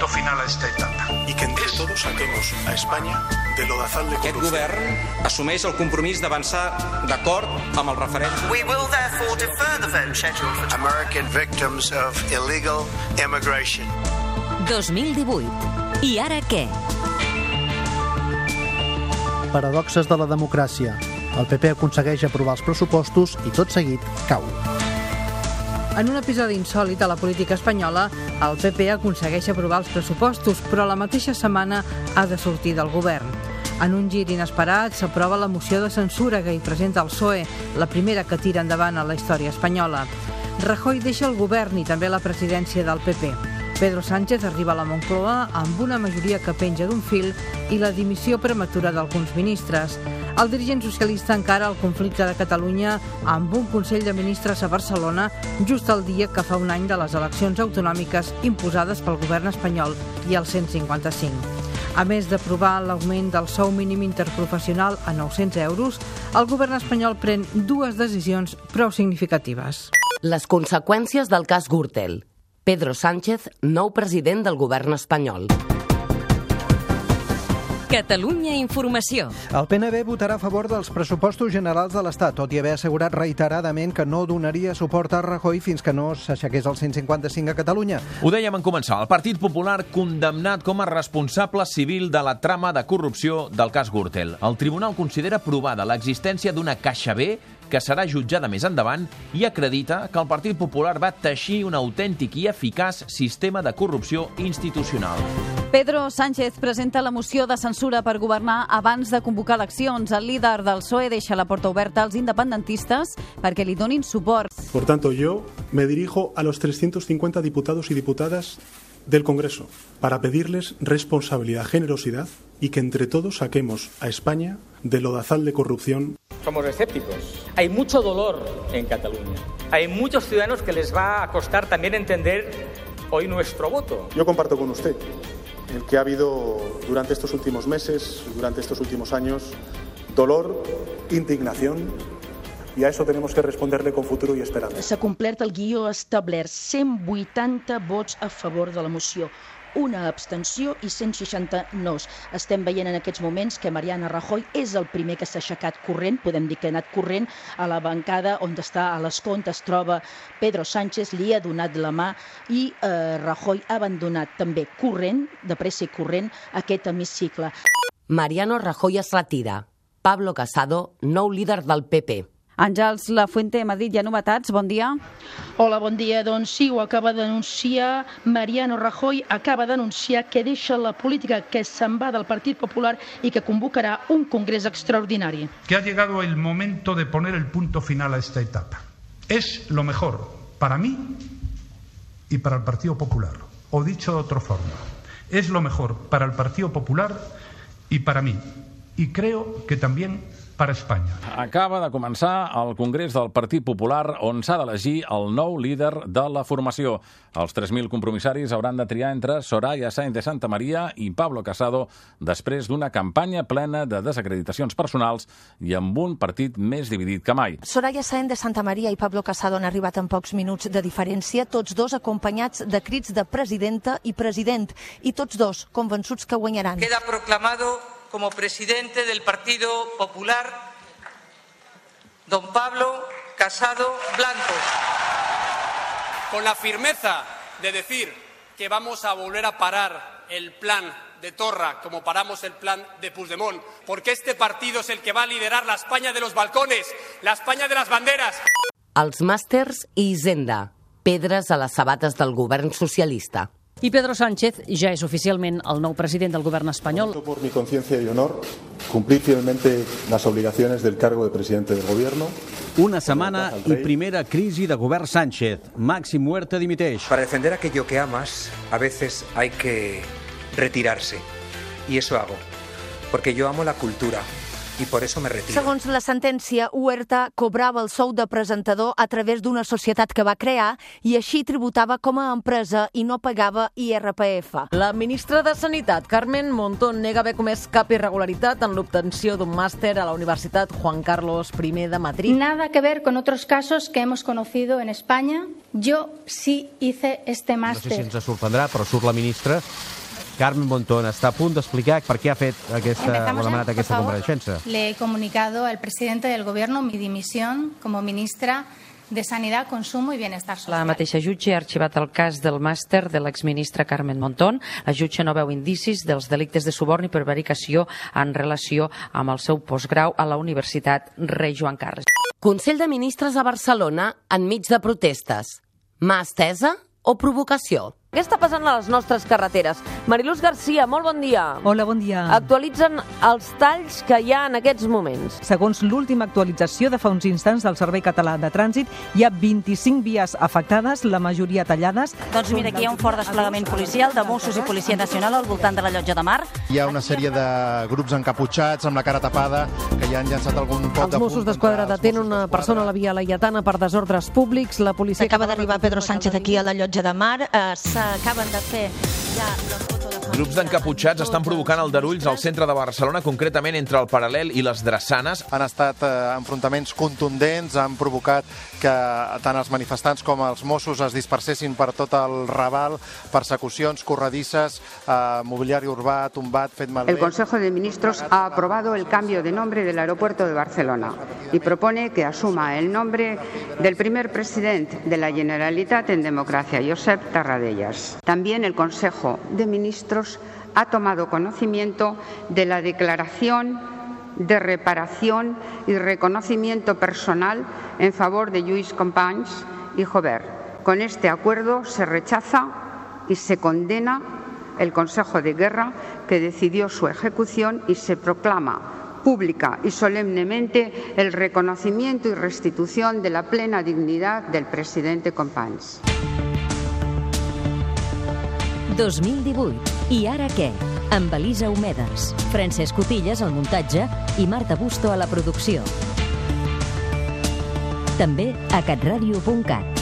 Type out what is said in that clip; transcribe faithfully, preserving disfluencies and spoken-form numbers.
punto final a esta etapa. Y que entre todos saquemos a Espanya de l'odazal de corrupció. Aquest govern assumeix el compromís d'avançar d'acord amb el referèndum. We will therefore defer the vote scheduled for American victims of illegal immigration. dos mil divuit. I ara què? Paradoxes de la democràcia. El P P aconsegueix aprovar els pressupostos i tot seguit cau. En un episodi insòlit a la política espanyola, el P P aconsegueix aprovar els pressupostos, però la mateixa setmana ha de sortir del govern. En un gir inesperat s'aprova la moció de censura que hi presenta el P S O E, la primera que tira endavant a la història espanyola. Rajoy deixa el govern i també la presidència del P P. Pedro Sánchez arriba a la Moncloa amb una majoria que penja d'un fil i la dimissió prematura d'alguns ministres. El dirigent socialista encara el conflicte de Catalunya amb un Consell de Ministres a Barcelona just el dia que fa un any de les eleccions autonòmiques imposades pel govern espanyol i el cent cinquanta-cinc. A més d'aprovar l'augment del sou mínim interprofessional a nou-cents euros, el govern espanyol pren dues decisions prou significatives. Les conseqüències del cas Gürtel. Pedro Sánchez, nou president del govern espanyol. Catalunya Informació. El P N B votarà a favor dels pressupostos generals de l'Estat, tot i haver assegurat reiteradament que no donaria suport a Rajoy fins que no s'aixequés el cent cinquanta-cinc a Catalunya. Ho dèiem en començar. El Partit Popular condemnat com a responsable civil de la trama de corrupció del cas Gürtel. El tribunal considera provada l'existència d'una caixa B que serà jutjada més endavant i acredita que el Partit Popular va teixir un autèntic i eficaç sistema de corrupció institucional. Pedro Sánchez presenta la moció de censura per governar abans de convocar eleccions. El líder del P S O E deixa la porta oberta als independentistes perquè li donin suport. Por tanto, yo me dirijo a los trescientos cincuenta diputados y diputadas del Congreso para pedirles responsabilidad, generosidad y que entre todos saquemos a España del lodazal de corrupción. Somos escépticos. Hay mucho dolor en Cataluña. Hay muchos ciudadanos que les va a costar también entender hoy nuestro voto. Yo comparto con usted el que ha habido durante estos últimos meses, durante estos últimos años, dolor, indignación, i a això tenim que respondre-li con futur i esperança. S'ha complert el guió establert, cent vuitanta vots a favor de la moció, una abstenció i cent seixanta nos. Estem veient en aquests moments que Mariano Rajoy és el primer que s'ha aixecat corrent, podem dir que ha anat corrent a la bancada on està a l'escó, on es troba Pedro Sánchez, li ha donat la mà i eh, Rajoy ha abandonat també corrent, de pressa i corrent, aquest hemicicle. Mariano Rajoy es retira. Pablo Casado, nou líder del P P. Àngels Lafuente, Madrid, hi ha novetats, bon dia. Hola, bon dia. Doncs sí, ho acaba d'anunciar Mariano Rajoy, acaba d'anunciar que deixa la política, que se'n va del Partit Popular i que convocarà un congrés extraordinari. Que ha llegado el momento de poner el punto final a esta etapa. Es lo mejor para mí y para el Partido Popular. O dicho de otra forma, es lo mejor para el Partido Popular y para mí. Y creo que también per Espanya. Acaba de començar el Congrés del Partit Popular on s'ha d'elegir el nou líder de la formació. Els tres mil compromissaris hauran de triar entre Soraya Sáenz de Santamaría i Pablo Casado després d'una campanya plena de desacreditacions personals i amb un partit més dividit que mai. Soraya Sáenz de Santamaría i Pablo Casado han arribat en pocs minuts de diferència, tots dos acompanyats de crits de presidenta i president, i tots dos convençuts que guanyaran. Queda proclamado como presidente del Partido Popular, don Pablo Casado Blanco. Con la firmeza de decir que vamos a volver a parar el plan de Torra como paramos el plan de Puigdemont, porque este partido es el que va a liderar la España de los balcones, la España de las banderas. Els màsters i Hisenda, pedres a les sabates del govern socialista. I Pedro Sánchez ja és oficialment el nou president del govern espanyol. Por mi conciencia y honor, cumplir fielmente las obligaciones del cargo de presidente del gobierno. Una setmana i primera crisi de govern Sánchez. Máxim Huerta dimiteix. Para defender aquello que amas, a veces hay que retirarse. Y eso hago. Porque yo amo la cultura, y por eso me retiro. Segons la sentència, Huerta cobrava el sou de presentador a través d'una societat que va crear i així tributava com a empresa i no pagava I R P F. La ministra de Sanitat, Carmen Montón, nega haver comès cap irregularitat en l'obtenció d'un màster a la Universitat Juan Carlos I de Madrid. Nada que ver con otros casos que hemos conocido en España. Yo sí hice este máster. No sé si ens sorprendrà, però surt la ministra. Carmen Montón està a punt d'explicar per què ha fet aquesta, ha demanat aquesta compareixença. Le he comunicado al presidente del gobierno mi dimisión como ministra de Sanidad, Consumo y Bienestar Social. La mateixa jutge ha arxivat el cas del màster de l'exministra Carmen Montón. La jutge no veu indicis dels delictes de suborn i prevaricació en relació amb el seu postgrau a la Universitat Rei Joan Carles. Consell de Ministres a Barcelona enmig de protestes. Mà estesa o provocació? Què està passant a les nostres carreteres? Mariluz Garcia, molt bon dia. Hola, bon dia. Actualitzen els talls que hi ha en aquests moments. Segons l'última actualització de fa uns instants del Servei Català de Trànsit, hi ha vint-i-cinc vies afectades, la majoria tallades. Doncs mira, aquí hi ha un fort desplegament policial de Mossos i Policia Nacional al voltant de la Llotja de Mar. Hi ha una sèrie de grups encaputxats amb la cara tapada que ja han llançat algun pot de Els Mossos d'Esquadra detenen una persona a la via Laietana per desordres públics. La policia... Acaba d'arribar Pedro Sánchez aquí a la Llotja de Mar. Eh, s'acaben de fer ja la foto de... Grups d'encaputxats estan provocant aldarulls al centre de Barcelona, concretament entre el Paral·lel i les Drassanes. Han estat eh, enfrontaments contundents, han provocat que tant els manifestants com els Mossos es dispersessin per tot el Raval, persecucions corredisses, eh, mobiliari urbà tombat, fet malbé. El Consejo de Ministros ha aprobado el cambio de nombre del aeropuerto de Barcelona y propone que asuma el nombre del primer presidente de la Generalitat en democracia, Josep Tarradellas. También el Consejo de Ministros ha tomado conocimiento de la declaración de reparación y reconocimiento personal en favor de Lluís Companys y Jobert. Con este acuerdo se rechaza y se condena el Consejo de Guerra que decidió su ejecución y se proclama pública y solemnemente el reconocimiento y restitución de la plena dignidad del presidente Companys. dos mil divuit. I ara què? Amb Elisa Homedes, Francesc Cotillas al muntatge i Marta Busto a la producció. També a catradio punt cat.